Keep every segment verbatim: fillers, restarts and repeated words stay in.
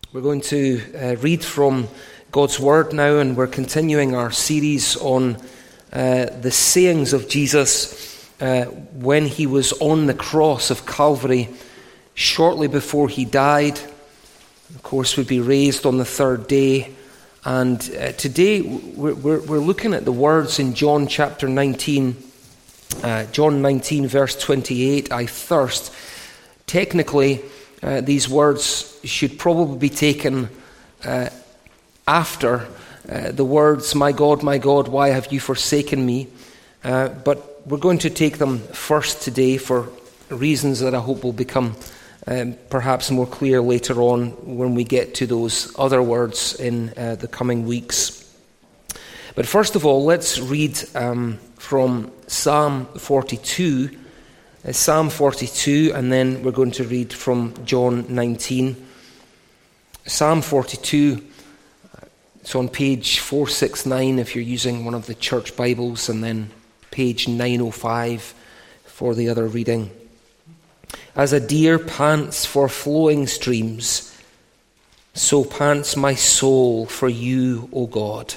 We're going to uh, read from God's Word now, and we're continuing our series on uh, the sayings of Jesus uh, when he was on the cross of Calvary, shortly before he died. Of course, would be raised on the third day. And uh, today we're, we're, we're looking at the words in John chapter nineteen, uh, John nineteen verse twenty-eight, I thirst. Technically, uh, these words should probably be taken uh, after uh, the words, "My God, my God, why have you forsaken me?" Uh, but we're going to take them first today for reasons that I hope will become um, perhaps more clear later on when we get to those other words in uh, the coming weeks. But first of all, let's read um, from Psalm forty-two. Uh, Psalm forty-two, and then we're going to read from John nineteen. Psalm forty-two, it's on page four sixty-nine if you're using one of the church Bibles, and then page nine oh five for the other reading. As a deer pants for flowing streams, so pants my soul for you, O God.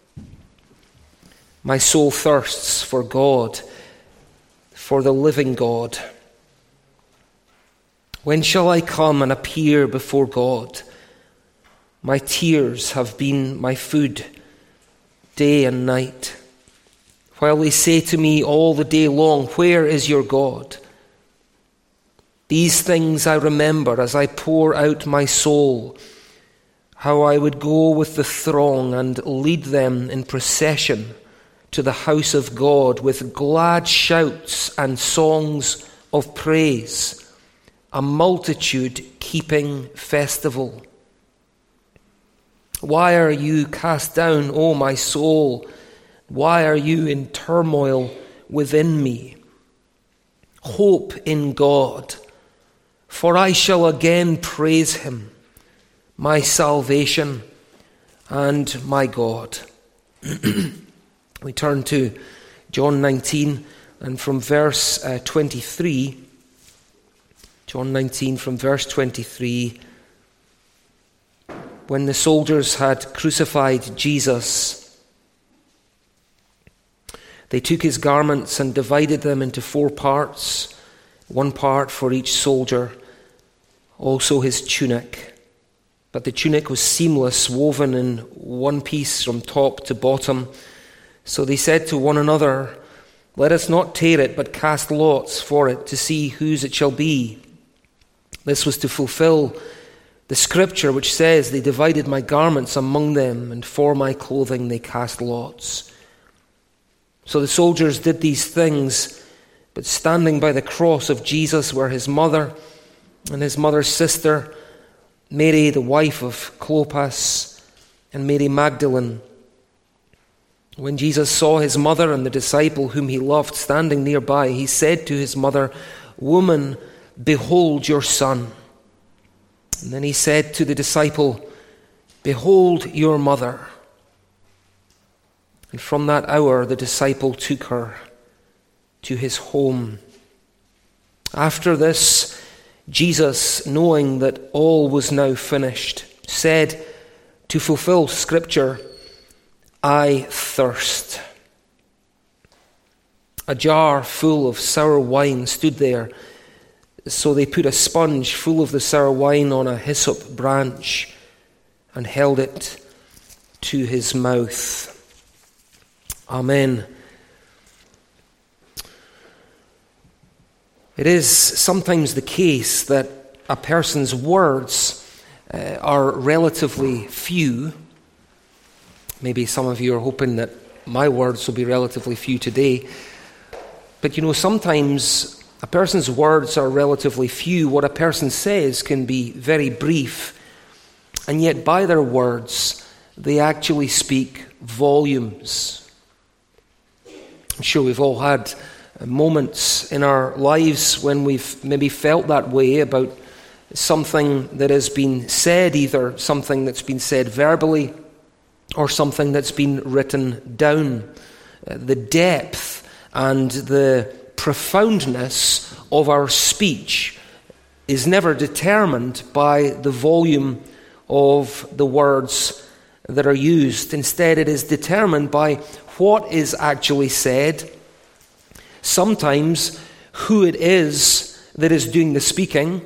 My soul thirsts for God, for the living God. When shall I come and appear before God? My tears have been my food day and night, while they say to me all the day long, "Where is your God?" These things I remember as I pour out my soul, how I would go with the throng and lead them in procession to the house of God with glad shouts and songs of praise, a multitude keeping festival. Why are you cast down, O my soul? Why are you in turmoil within me? Hope in God, for I shall again praise him, my salvation and my God. We turn to John nineteen, and from verse uh, twenty-three, John nineteen from verse twenty-three, when the soldiers had crucified Jesus, they took his garments and divided them into four parts, one part for each soldier, also his tunic. But the tunic was seamless, woven in one piece from top to bottom. So they said to one another, "Let us not tear it, but cast lots for it to see whose it shall be." This was to fulfill the scripture which says, "They divided my garments among them, and for my clothing they cast lots." So the soldiers did these things, but standing by the cross of Jesus were his mother and his mother's sister, Mary the wife of Clopas, and Mary Magdalene. When Jesus saw his mother and the disciple whom he loved standing nearby, he said to his mother, "Woman, behold your son." And then he said to the disciple, "Behold your mother." And from that hour the disciple took her to his home. After this, Jesus, knowing that all was now finished, said, to fulfill Scripture, "I thirst." A jar full of sour wine stood there, so they put a sponge full of the sour wine on a hyssop branch and held it to his mouth. Amen. It is sometimes the case that a person's words uh, are relatively few. Maybe some of you are hoping that my words will be relatively few today. But you know, sometimes a person's words are relatively few. What a person says can be very brief. And yet by their words, they actually speak volumes. I'm sure we've all had moments in our lives when we've maybe felt that way about something that has been said, either something that's been said verbally or something that's been written down. Uh, the depth and the profoundness of our speech is never determined by the volume of the words that are used. Instead, it is determined by what is actually said, sometimes who it is that is doing the speaking,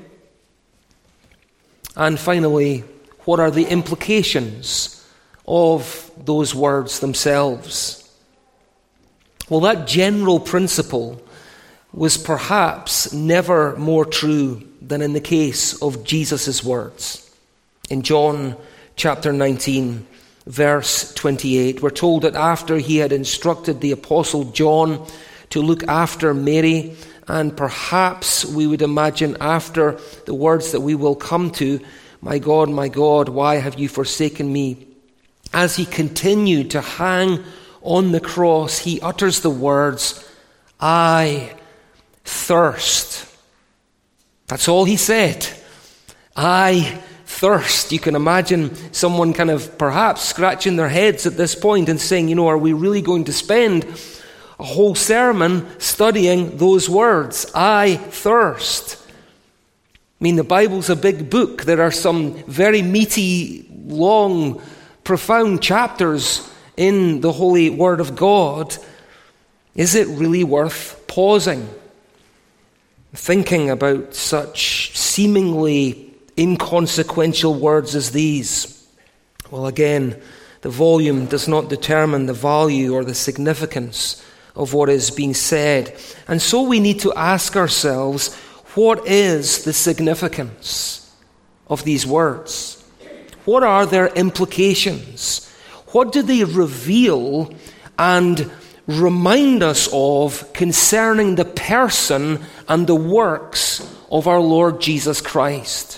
and finally, what are the implications of those words themselves. Well, that general principle was perhaps never more true than in the case of Jesus' words. In John chapter nineteen, verse twenty-eight, we're told that after he had instructed the apostle John to look after Mary, and perhaps we would imagine after the words that we will come to, "My God, my God, why have you forsaken me?" As he continued to hang on the cross, he utters the words, "I thirst." That's all he said. I thirst. You can imagine someone kind of perhaps scratching their heads at this point and saying, you know, are we really going to spend a whole sermon studying those words? I thirst. I mean, the Bible's a big book. There are some very meaty, long, profound chapters in the holy Word of God. Is it really worth pausing, thinking about such seemingly inconsequential words as these? Well, again, the volume does not determine the value or the significance of what is being said. And so we need to ask ourselves, what is the significance of these words? What are their implications? What do they reveal and remind us of concerning the person and the works of our Lord Jesus Christ?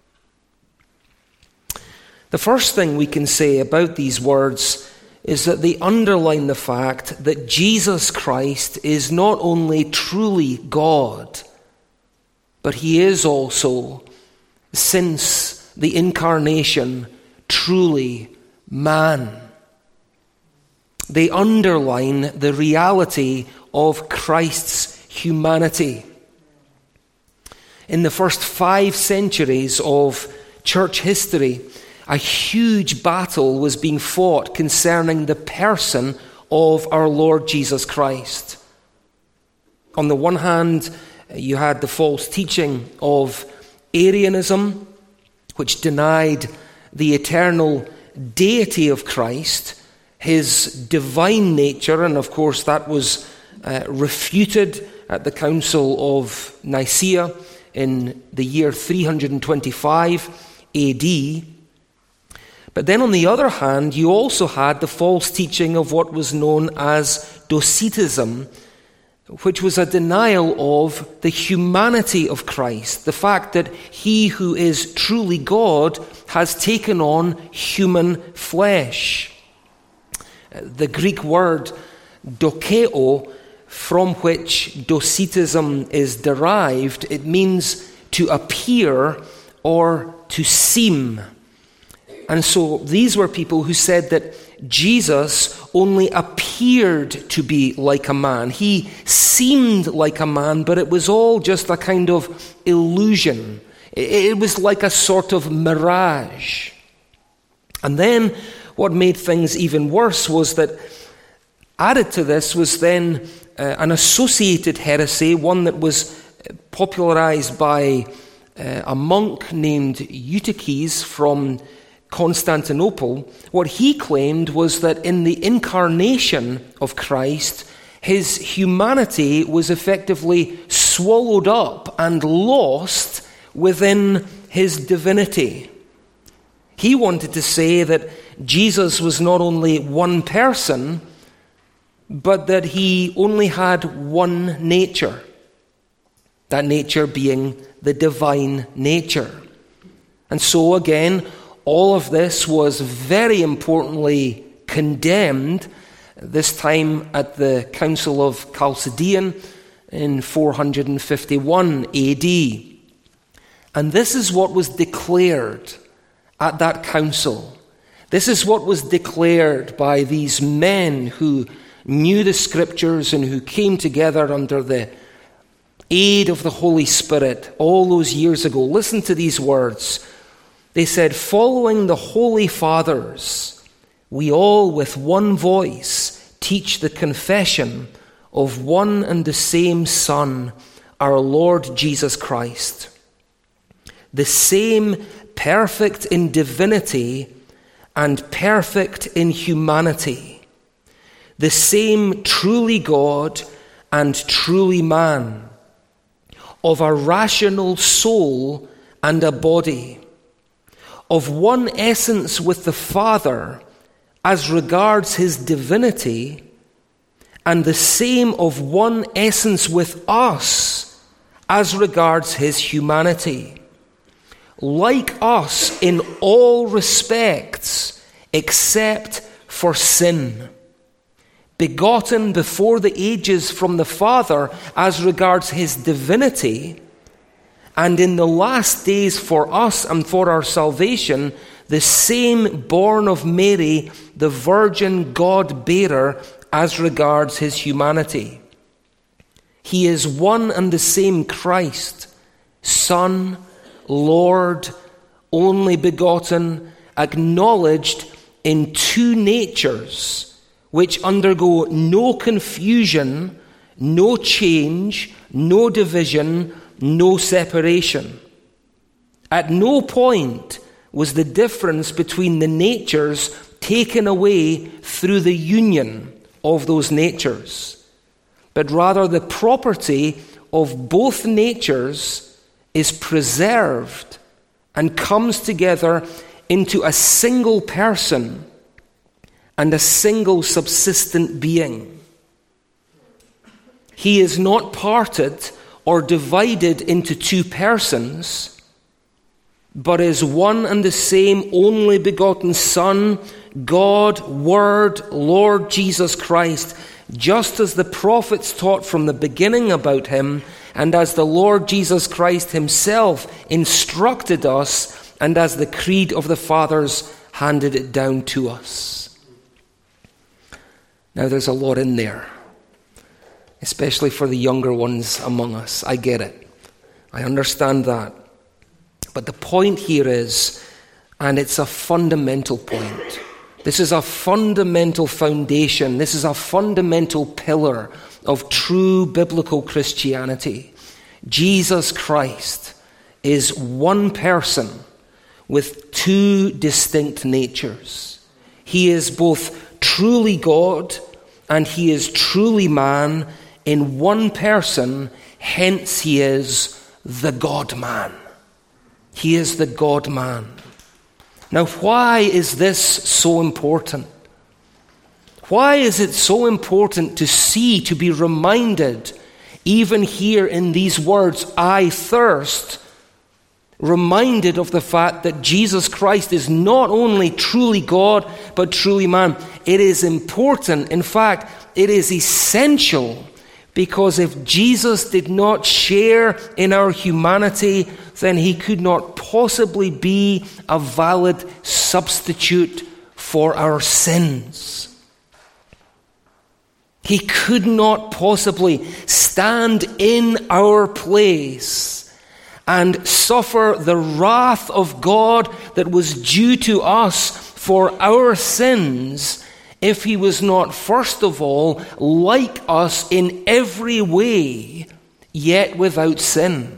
The first thing we can say about these words is that they underline the fact that Jesus Christ is not only truly God, but he is also, since the incarnation, truly man. They underline the reality of Christ's humanity. In the first five centuries of church history, a huge battle was being fought concerning the person of our Lord Jesus Christ. On the one hand, you had the false teaching of Arianism, which denied the eternal deity of Christ, his divine nature, and of course that was uh, refuted at the Council of Nicaea in the year three twenty-five A D. But then on the other hand, you also had the false teaching of what was known as Docetism, which was a denial of the humanity of Christ, the fact that he who is truly God has taken on human flesh. The Greek word dokeo, from which Docetism is derived, it means to appear or to seem. And so these were people who said that Jesus only appeared to be like a man. He seemed like a man, but it was all just a kind of illusion. It was like a sort of mirage. And then what made things even worse was that added to this was then uh, an associated heresy, one that was popularized by uh, a monk named Eutyches from Constantinople. What he claimed was that in the incarnation of Christ, his humanity was effectively swallowed up and lost within his divinity. He wanted to say that Jesus was not only one person, but that he only had one nature, that nature being the divine nature. And so again, all of this was very importantly condemned, this time at the Council of Chalcedon in four fifty-one A D. And this is what was declared at that council. This is what was declared by these men who knew the Scriptures and who came together under the aid of the Holy Spirit all those years ago. Listen to these words. They said, "Following the Holy Fathers, we all with one voice teach the confession of one and the same Son, our Lord Jesus Christ. The same perfect in divinity and perfect in humanity. The same truly God and truly man, of a rational soul and a body, of one essence with the Father as regards his divinity, and the same of one essence with us as regards his humanity. Like us in all respects except for sin. Begotten before the ages from the Father as regards his divinity, and in the last days for us and for our salvation, the same born of Mary, the Virgin God-bearer, as regards his humanity. He is one and the same Christ, Son, Lord, only begotten, acknowledged in two natures, which undergo no confusion, no change, no division, no separation. At no point was the difference between the natures taken away through the union of those natures, but rather the property of both natures is preserved and comes together into a single person and a single subsistent being. He is not parted or divided into two persons, but is one and the same only begotten Son, God, Word, Lord Jesus Christ, just as the prophets taught from the beginning about him, and as the Lord Jesus Christ himself instructed us, and as the creed of the fathers handed it down to us. Now there's a lot in there, especially for the younger ones among us. I get it. I understand that. But the point here is, and it's a fundamental point, this is a fundamental foundation, this is a fundamental pillar of true biblical Christianity. Jesus Christ is one person with two distinct natures. He is both truly God and he is truly man in one person, hence he is the God-man. He is the God-man. Now, why is this so important? Why is it so important to see, to be reminded, even here in these words, I thirst, reminded of the fact that Jesus Christ is not only truly God, but truly man? It is important. In fact, it is essential, because if Jesus did not share in our humanity, then he could not possibly be a valid substitute for our sins. He could not possibly stand in our place and suffer the wrath of God that was due to us for our sins if he was not, first of all, like us in every way, yet without sin.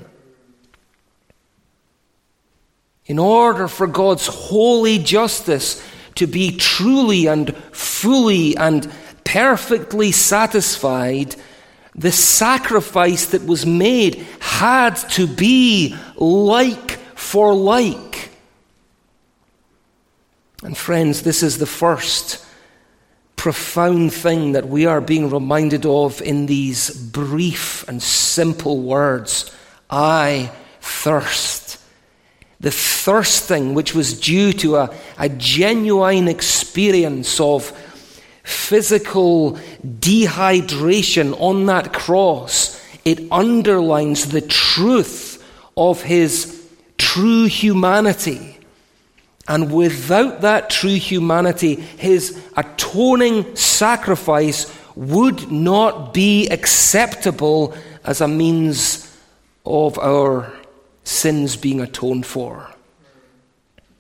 In order for God's holy justice to be truly and fully and perfectly satisfied, the sacrifice that was made had to be like for like. And friends, this is the first profound thing that we are being reminded of in these brief and simple words. I thirst. The thirsting which was due to a, a genuine experience of physical dehydration on that cross, it underlines the truth of his true humanity. And without that true humanity, his atoning sacrifice would not be acceptable as a means of our sins being atoned for.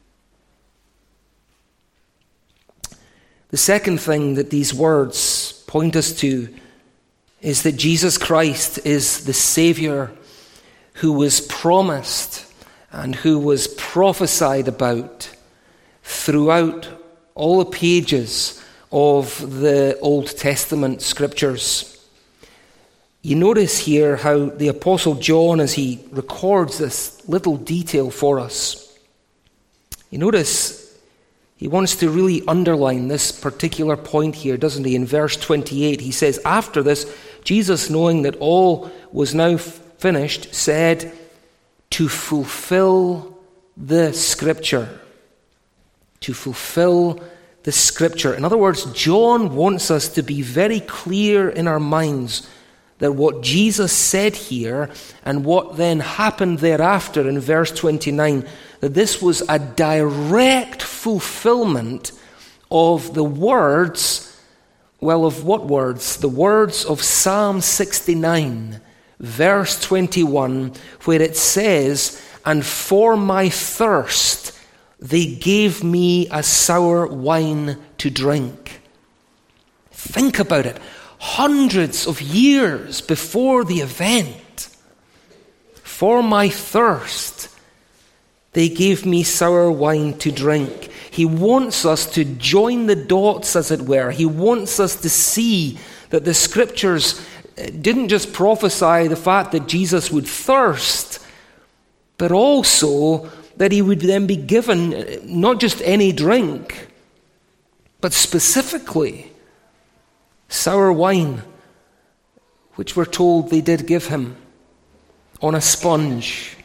The second thing that these words point us to is that Jesus Christ is the Savior who was promised and who was prophesied about throughout all the pages of the Old Testament scriptures. You notice here how the Apostle John, as he records this little detail for us, you notice he wants to really underline this particular point here, doesn't he? In verse twenty-eight, he says, after this, Jesus, knowing that all was now finished, said, to fulfill the Scripture. To fulfill the Scripture. In other words, John wants us to be very clear in our minds that what Jesus said here and what then happened thereafter in verse twenty-nine, that this was a direct fulfillment of the words, well, of what words? The words of Psalm sixty-nine, verse twenty-one, where it says, and for my thirst they gave me a sour wine to drink. Think about it. Hundreds of years before the event, for my thirst, they gave me sour wine to drink. He wants us to join the dots, as it were. He wants us to see that the Scriptures didn't just prophesy the fact that Jesus would thirst, but also that he would then be given not just any drink, but specifically sour wine, which we're told they did give him on a sponge.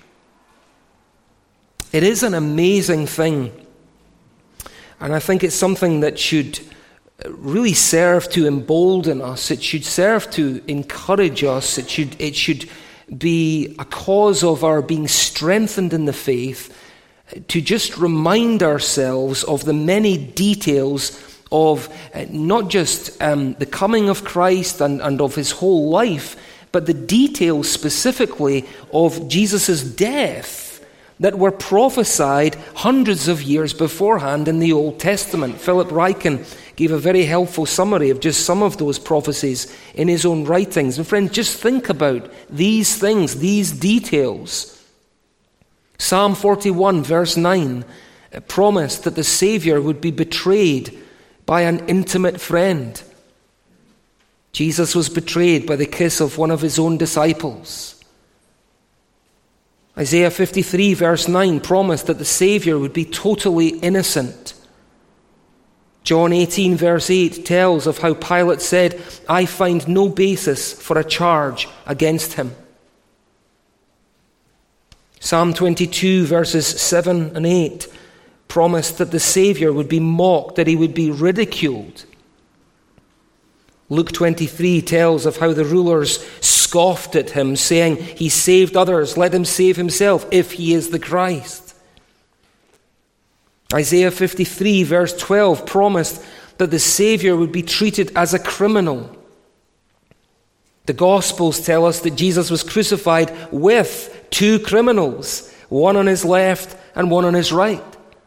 It is an amazing thing, and I think it's something that should really serve to embolden us. It should serve to encourage us. It should, it should be a cause of our being strengthened in the faith, to just remind ourselves of the many details of uh, not just um, the coming of Christ and, and of his whole life, but the details specifically of Jesus' death that were prophesied hundreds of years beforehand in the Old Testament. Philip Ryken gave a very helpful summary of just some of those prophecies in his own writings. And friends, just think about these things, these details. Psalm forty-one, verse nine, promised that the Savior would be betrayed by an intimate friend. Jesus was betrayed by the kiss of one of his own disciples. Isaiah fifty-three, verse nine, promised that the Savior would be totally innocent. John eighteen, verse eight, tells of how Pilate said, I find no basis for a charge against him. Psalm twenty-two, verses seven and eight, promised that the Savior would be mocked, that he would be ridiculed. Luke twenty-three tells of how the rulers scoffed at him, saying, he saved others, let him save himself if he is the Christ. Isaiah fifty-three, verse twelve, promised that the Savior would be treated as a criminal. The Gospels tell us that Jesus was crucified with two criminals, one on his left and one on his right.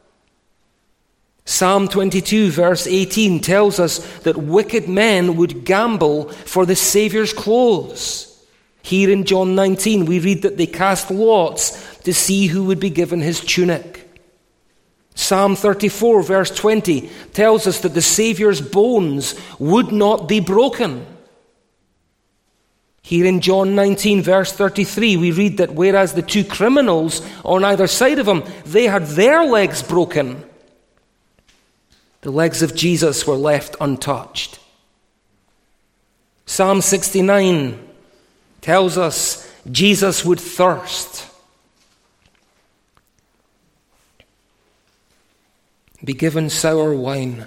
Psalm twenty-two, verse eighteen tells us that wicked men would gamble for the Saviour's clothes. Here in John nineteen, we read that they cast lots to see who would be given his tunic. Psalm thirty-four, verse twenty tells us that the Saviour's bones would not be broken. Here in John nineteen, verse thirty-three, we read that whereas the two criminals on either side of him, they had their legs broken, the legs of Jesus were left untouched. Psalm sixty-nine tells us Jesus would thirst, be given sour wine.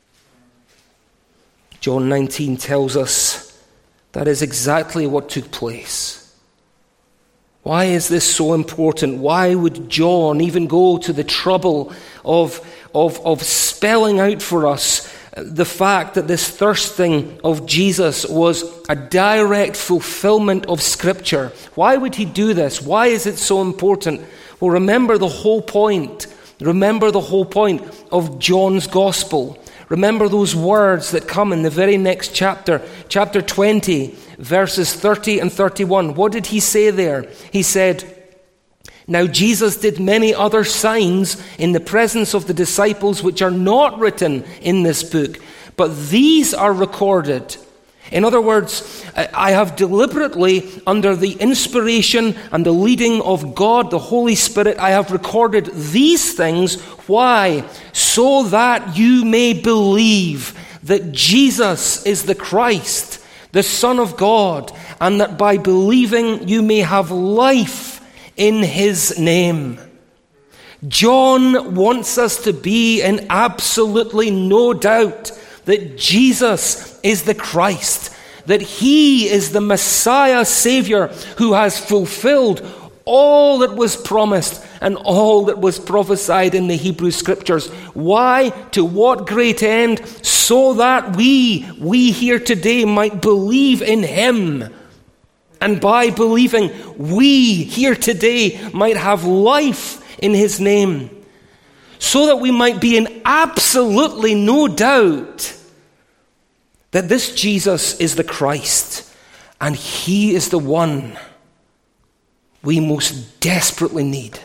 John nineteen tells us that is exactly what took place. Why is this so important? Why would John even go to the trouble of, of, of spelling out for us the fact that this thirsting of Jesus was a direct fulfillment of Scripture? Why would he do this? Why is it so important? Well, remember the whole point. Remember the whole point of John's Gospel. Remember those words that come in the very next chapter, chapter twenty, verses thirty and thirty-one. What did he say there? He said, "Now Jesus did many other signs in the presence of the disciples which are not written in this book, but these are recorded." In other words, I have deliberately, under the inspiration and the leading of God, the Holy Spirit, I have recorded these things. Why? So that you may believe that Jesus is the Christ, the Son of God, and that by believing you may have life in his name. John wants us to be in absolutely no doubt that Jesus is the Christ, that he is the Messiah Savior who has fulfilled all that was promised and all that was prophesied in the Hebrew Scriptures. Why? To what great end? So that we, we here today might believe in him. And by believing, we here today might have life in his name. So that we might be in absolutely no doubt that this Jesus is the Christ, and he is the one we most desperately need.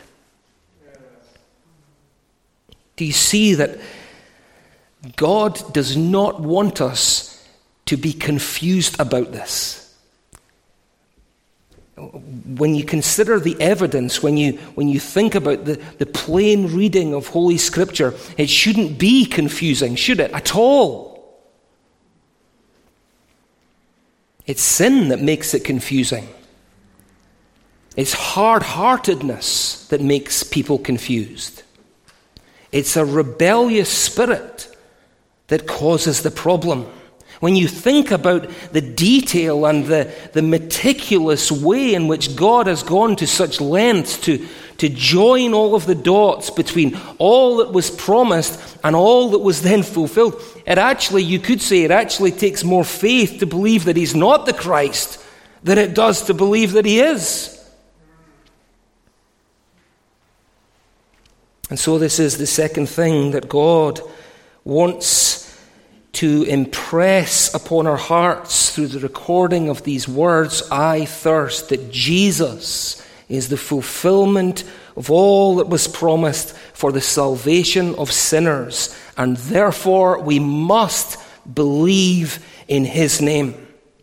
Do you see that God does not want us to be confused about this? When you consider the evidence, when you when you think about the, the plain reading of Holy Scripture, it shouldn't be confusing, should it? At all. It's sin that makes it confusing. It's hard-heartedness that makes people confused. It's a rebellious spirit that causes the problem. When you think about the detail and the, the meticulous way in which God has gone to such lengths to, to join all of the dots between all that was promised and all that was then fulfilled, it actually, you could say, it actually takes more faith to believe that he's not the Christ than it does to believe that he is. And so this is the second thing that God wants to impress upon our hearts through the recording of these words, I thirst, that Jesus is the fulfillment of all that was promised for the salvation of sinners, and therefore we must believe in his name.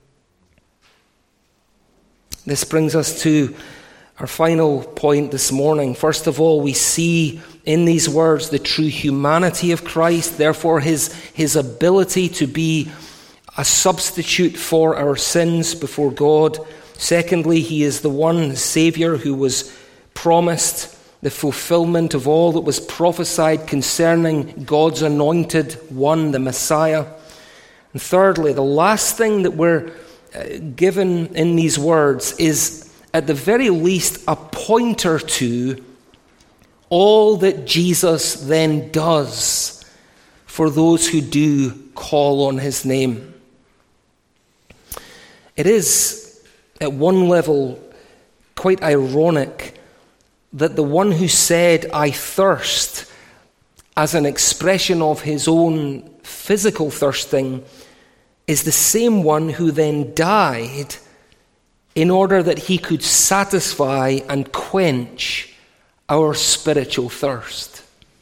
This brings us to our final point this morning. First of all, we see in these words the true humanity of Christ, therefore his, his ability to be a substitute for our sins before God. Secondly, he is the one Savior who was promised the fulfillment of all that was prophesied concerning God's anointed one, the Messiah. And thirdly, the last thing that we're given in these words is at the very least a pointer to all that Jesus then does for those who do call on his name. It is, at one level, quite ironic that the one who said, I thirst, as an expression of his own physical thirsting, is the same one who then died in order that he could satisfy and quench our spiritual thirst.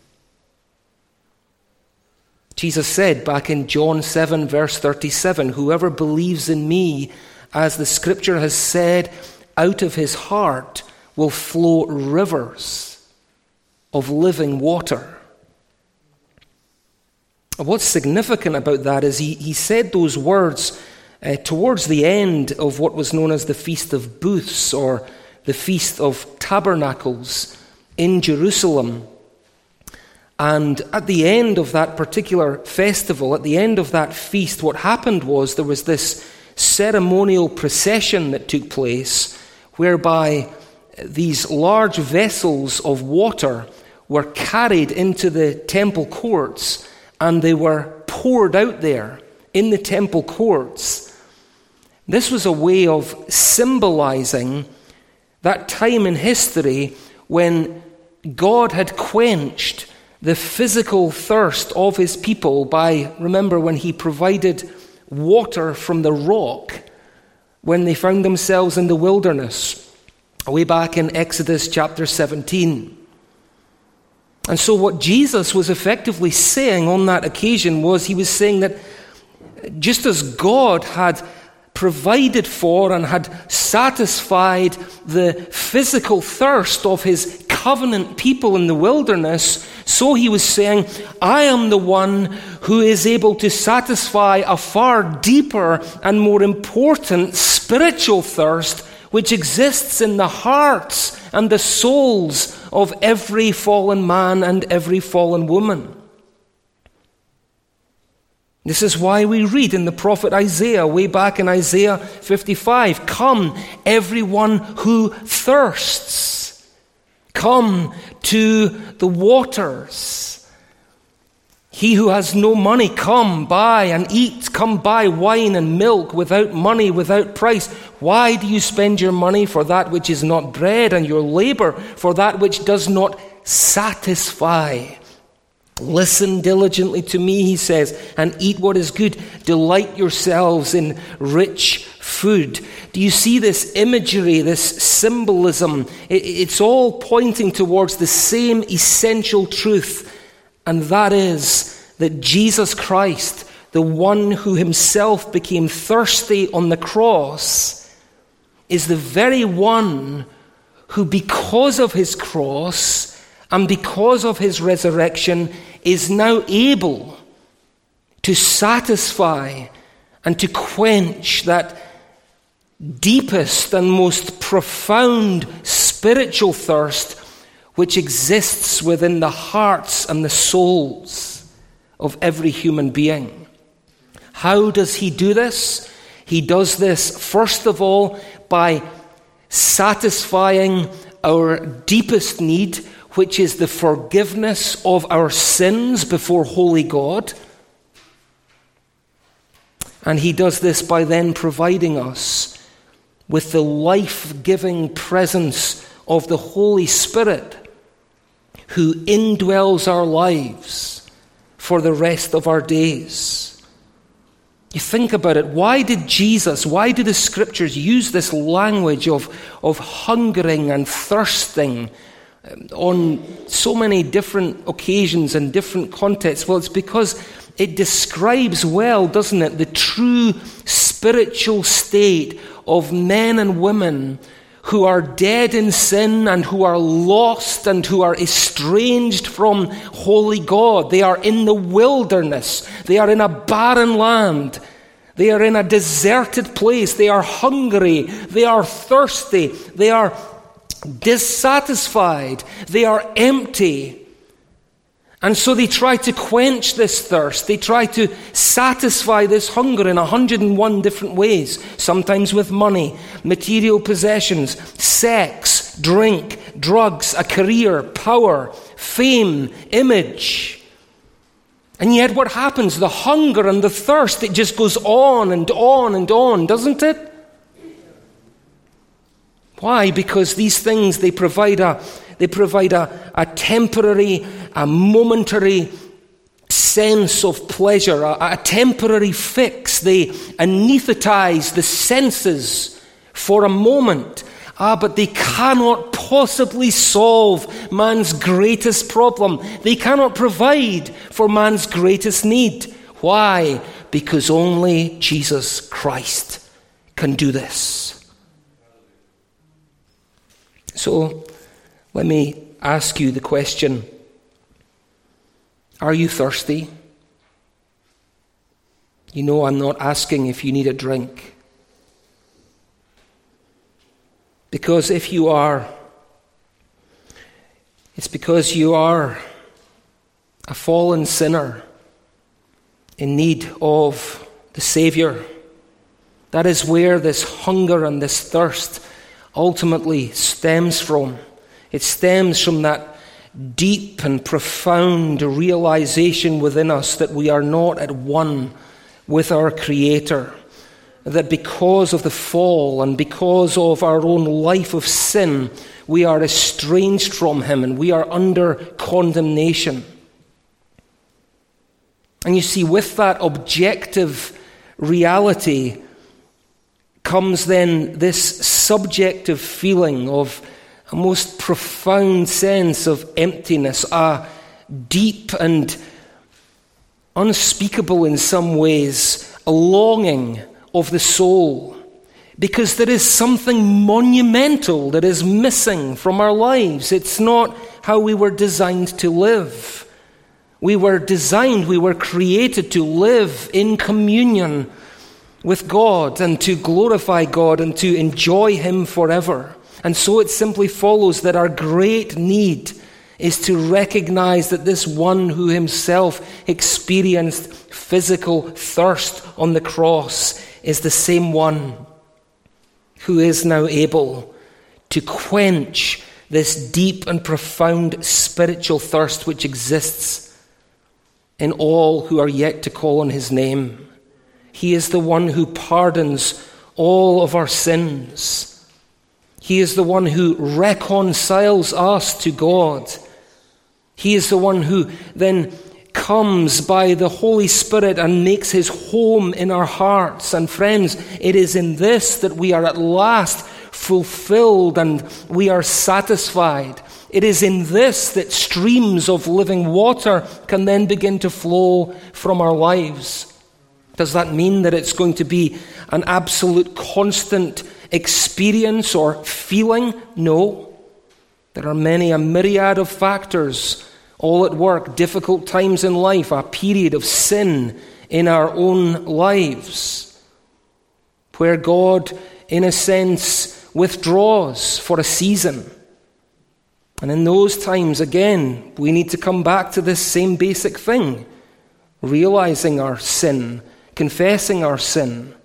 Jesus said back in John seven, verse thirty-seven, whoever believes in me, as the scripture has said, out of his heart will flow rivers of living water. What's significant about that is he, he said those words uh, towards the end of what was known as the Feast of Booths, or the Feast of Tabernacles in Jerusalem. And at the end of that particular festival, at the end of that feast, what happened was there was this ceremonial procession that took place whereby these large vessels of water were carried into the temple courts and they were poured out there in the temple courts. This was a way of symbolizing that time in history when God had quenched the physical thirst of his people by, remember, when he provided water from the rock when they found themselves in the wilderness, way back in Exodus chapter seventeen. And so what Jesus was effectively saying on that occasion was, he was saying that just as God had provided for and had satisfied the physical thirst of his covenant people in the wilderness, so he was saying, I am the one who is able to satisfy a far deeper and more important spiritual thirst which exists in the hearts and the souls of every fallen man and every fallen woman. This is why we read in the prophet Isaiah, way back in Isaiah fifty-five, come, everyone who thirsts, come to the waters. He who has no money, come buy and eat. Come buy wine and milk without money, without price. Why do you spend your money for that which is not bread, and your labor for that which does not satisfy? Listen diligently to me, he says, and eat what is good. Delight yourselves in rich food. Do you see this imagery, this symbolism? It's all pointing towards the same essential truth, and that is that Jesus Christ, the one who himself became thirsty on the cross, is the very one who, because of his cross and because of his resurrection, is now able to satisfy and to quench that deepest and most profound spiritual thirst which exists within the hearts and the souls of every human being. How does he do this? He does this, first of all, by satisfying our deepest need, which is the forgiveness of our sins before holy God. And he does this by then providing us with the life-giving presence of the Holy Spirit, who indwells our lives for the rest of our days. You think about it. Why did Jesus, why do the scriptures use this language of, of hungering and thirsting on so many different occasions and different contexts? Well, it's because it describes well, doesn't it, the true spiritual state of men and women who are dead in sin and who are lost and who are estranged from holy God. They are in the wilderness. They are in a barren land. They are in a deserted place. They are hungry. They are thirsty. They are dissatisfied. They are empty. And so they try to quench this thirst. They try to satisfy this hunger in a hundred and one different ways. Sometimes with money, material possessions, sex, drink, drugs, a career, power, fame, image. And yet what happens? The hunger and the thirst, it just goes on and on and on, doesn't it? Why? Because these things, they provide a they provide a, a temporary, a momentary sense of pleasure, a, a temporary fix. They anesthetize the senses for a moment. Ah, but they cannot possibly solve man's greatest problem. They cannot provide for man's greatest need. Why? Because only Jesus Christ can do this. So, let me ask you the question, are you thirsty? You know, I'm not asking if you need a drink. Because if you are, it's because you are a fallen sinner in need of the Savior. That is where this hunger and this thirst ultimately stems from. It stems from that deep and profound realization within us that we are not at one with our Creator. That because of the fall and because of our own life of sin, we are estranged from Him and we are under condemnation. And you see, with that objective reality comes then this subjective feeling of a most profound sense of emptiness, a deep and unspeakable in some ways, a longing of the soul, because there is something monumental that is missing from our lives. It's not how we were designed to live. We were designed, we were created to live in communion with God and to glorify God and to enjoy Him forever. And so it simply follows that our great need is to recognize that this one who Himself experienced physical thirst on the cross is the same one who is now able to quench this deep and profound spiritual thirst which exists in all who are yet to call on His name. He is the one who pardons all of our sins. He is the one who reconciles us to God. He is the one who then comes by the Holy Spirit and makes His home in our hearts. And friends, it is in this that we are at last fulfilled and we are satisfied. It is in this that streams of living water can then begin to flow from our lives. Does that mean that it's going to be an absolute constant experience or feeling? No. There are many, a myriad of factors all at work, difficult times in life, a period of sin in our own lives, where God, in a sense, withdraws for a season. And in those times, again, we need to come back to this same basic thing, realizing our sin, confessing our sin.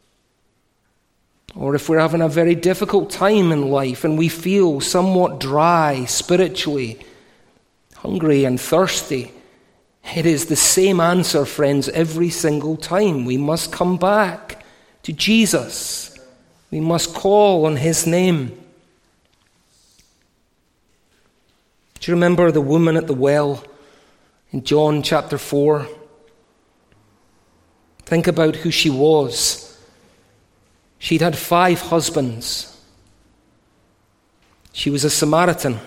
Or if we're having a very difficult time in life and we feel somewhat dry spiritually, hungry and thirsty, it is the same answer, friends, every single time. We must come back to Jesus. We must call on His name. Do you remember the woman at the well in John chapter four? Think about who she was. She'd had five husbands. She was a Samaritan.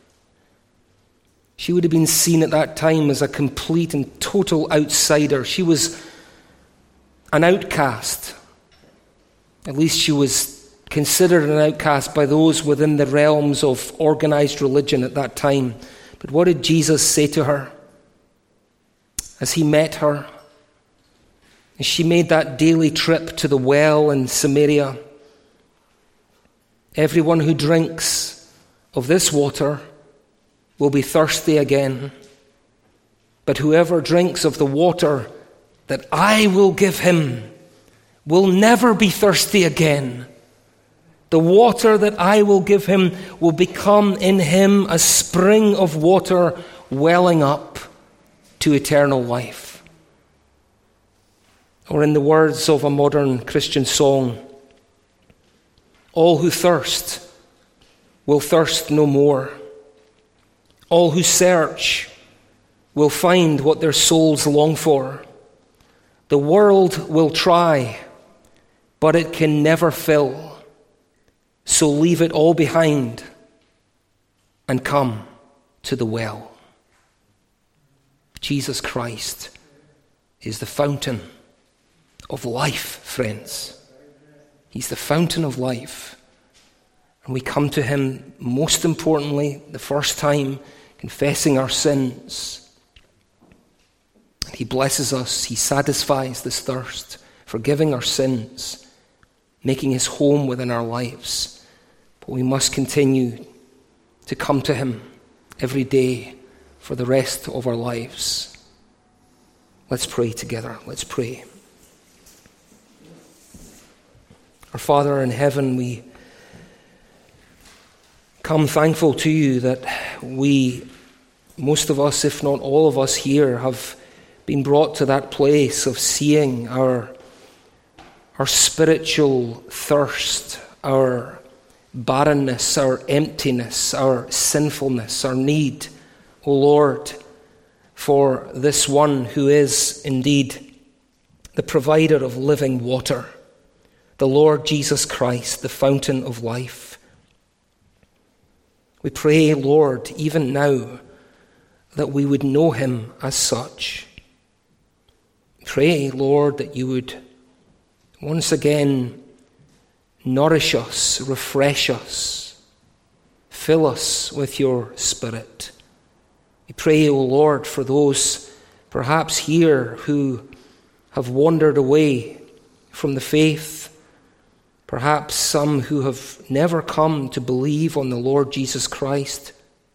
She would have been seen at that time as a complete and total outsider. She was an outcast. At least she was considered an outcast by those within the realms of organized religion at that time. But what did Jesus say to her as He met her? As she made that daily trip to the well in Samaria, everyone who drinks of this water will be thirsty again. But whoever drinks of the water that I will give him will never be thirsty again. The water that I will give him will become in him a spring of water welling up to eternal life. Or in the words of a modern Christian song, all who thirst will thirst no more. All who search will find what their souls long for. The world will try, but it can never fill. So leave it all behind and come to the well. Jesus Christ is the fountain of life, friends. He's the fountain of life. And we come to him, most importantly, the first time, confessing our sins. He blesses us. He satisfies this thirst, forgiving our sins, making his home within our lives. But we must continue to come to him every day for the rest of our lives. Let's pray together. Let's pray. Our Father in heaven, we come thankful to you that we, most of us, if not all of us here, have been brought to that place of seeing our, our spiritual thirst, our barrenness, our emptiness, our sinfulness, our need, O Lord, for this one who is indeed the provider of living water, the Lord Jesus Christ, the fountain of life. We pray, Lord, even now, that we would know him as such. Pray, Lord, that you would once again nourish us, refresh us, fill us with your Spirit. We pray, O Lord, for those perhaps here who have wandered away from the faith, perhaps some who have never come to believe on the Lord Jesus Christ.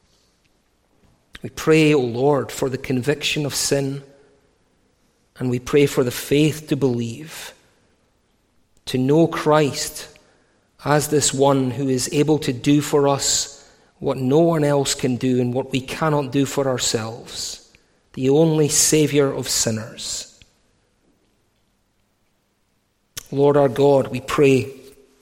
We pray, O Lord, for the conviction of sin, and we pray for the faith to believe, to know Christ as this one who is able to do for us what no one else can do and what we cannot do for ourselves, the only Saviour of sinners. Lord our God, we pray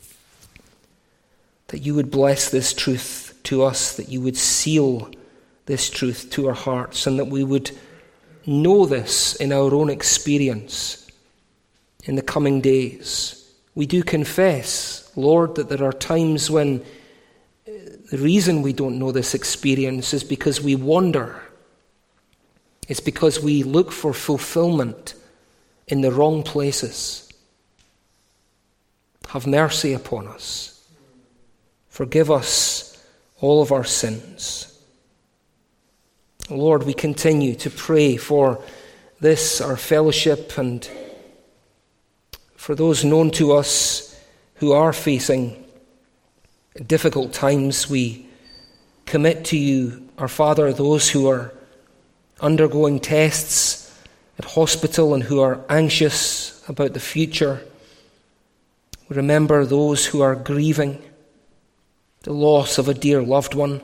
that you would bless this truth to us, that you would seal this truth to our hearts, and that we would know this in our own experience in the coming days. We do confess, Lord, that there are times when the reason we don't know this experience is because we wander. It's because we look for fulfillment in the wrong places. Have mercy upon us. Forgive us all of our sins. Lord, we continue to pray for this, our fellowship, and for those known to us who are facing difficult times. We commit to you, our Father, those who are undergoing tests at hospital and who are anxious about the future. We remember those who are grieving the loss of a dear loved one.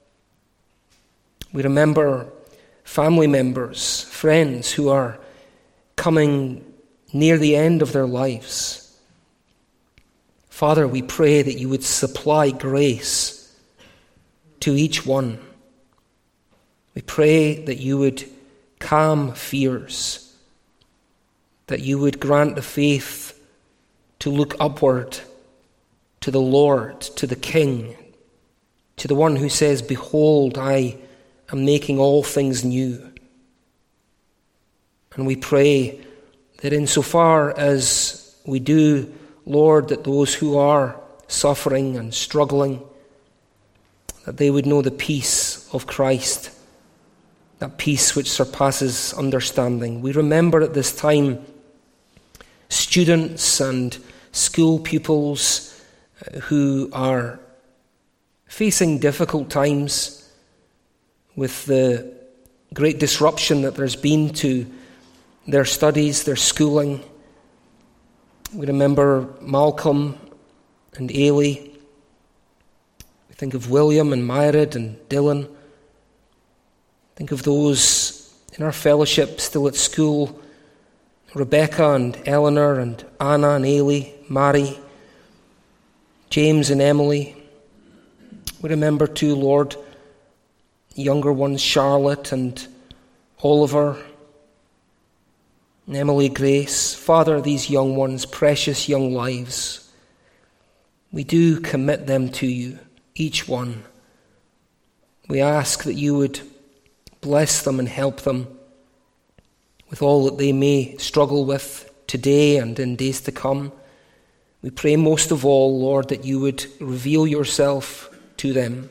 We remember family members, friends who are coming near the end of their lives. Father, we pray that you would supply grace to each one. We pray that you would calm fears, that you would grant the faith to look upward to the Lord, to the King, to the one who says, "Behold, I am making all things new." And we pray that insofar as we do, Lord, that those who are suffering and struggling, that they would know the peace of Christ, that peace which surpasses understanding. We remember at this time students and school pupils who are facing difficult times with the great disruption that there's been to their studies, their schooling. We remember Malcolm and Ailey. We think of William and Myrid and Dylan. Think of those in our fellowship still at school, Rebecca and Eleanor and Anna and Ailey, Mary, James and Emily. We remember too, Lord, younger ones, Charlotte and Oliver and Emily Grace. Father, these young ones, precious young lives, we do commit them to you, each one. We ask that you would bless them and help them with all that they may struggle with today and in days to come. We pray most of all, Lord, that you would reveal yourself to them,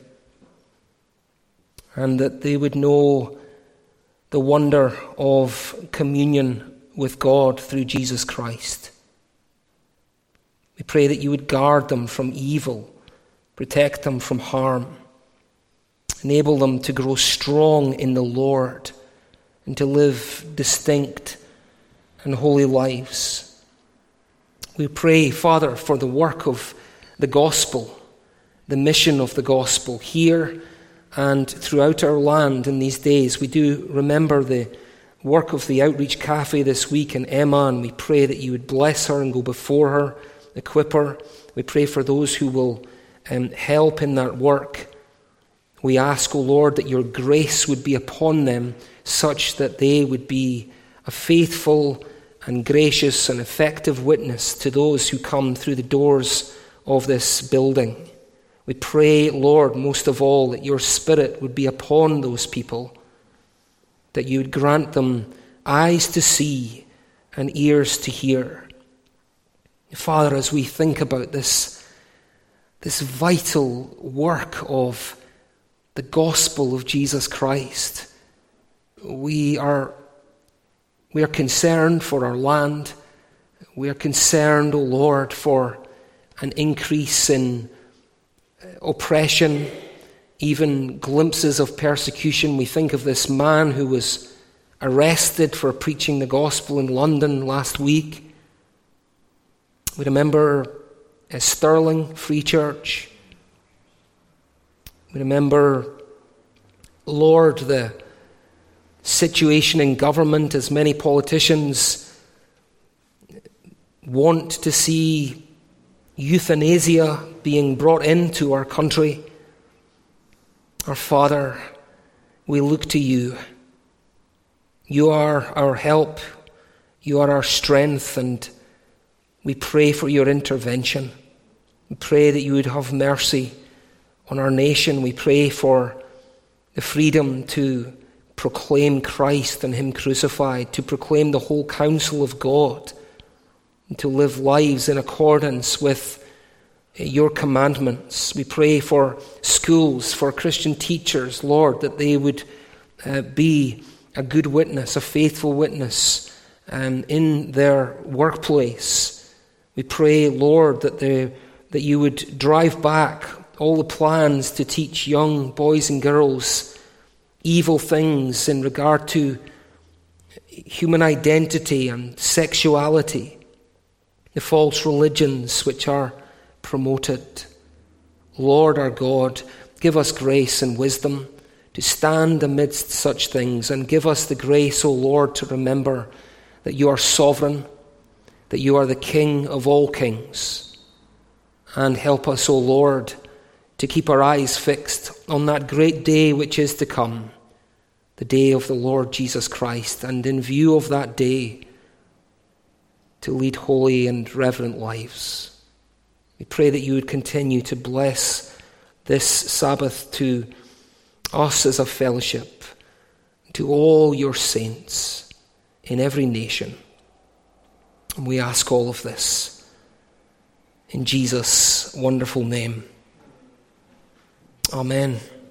and that they would know the wonder of communion with God through Jesus Christ. We pray that you would guard them from evil, protect them from harm, enable them to grow strong in the Lord and to live distinct and holy lives. We pray, Father, for the work of the gospel, the mission of the gospel here and throughout our land in these days. We do remember the work of the Outreach Cafe this week in Emma, and we pray that you would bless her and go before her, equip her. We pray for those who will um, help in that work. We ask, O Lord, that your grace would be upon them such that they would be a faithful and gracious and effective witness to those who come through the doors of this building. We pray, Lord, most of all, that your Spirit would be upon those people, that you would grant them eyes to see and ears to hear. Father, as we think about this, this vital work of the gospel of Jesus Christ, we are, we are concerned for our land. We are concerned, O Lord, for an increase in oppression, even glimpses of persecution. We think of this man who was arrested for preaching the gospel in London last week. We remember uh, Stirling Free Church. We remember, Lord, the situation in government as many politicians want to see euthanasia being brought into our country. Our Father, we look to you. You are our help. You are our strength, and we pray for your intervention. We pray that you would have mercy on our nation. We pray for the freedom to proclaim Christ and him crucified, to proclaim the whole counsel of God, and to live lives in accordance with your commandments. We pray for schools, for Christian teachers, Lord, that they would uh, be a good witness, a faithful witness um, in their workplace. We pray, Lord, that they, that you would drive back all the plans to teach young boys and girls evil things in regard to human identity and sexuality, the false religions which are promoted. Lord our God, give us grace and wisdom to stand amidst such things, and give us the grace, O Lord, to remember that you are sovereign, that you are the King of all kings. And help us, O Lord, to keep our eyes fixed on that great day which is to come, the day of the Lord Jesus Christ, and in view of that day, to lead holy and reverent lives. We pray that you would continue to bless this Sabbath to us as a fellowship, to all your saints in every nation. And we ask all of this in Jesus' wonderful name. Amen.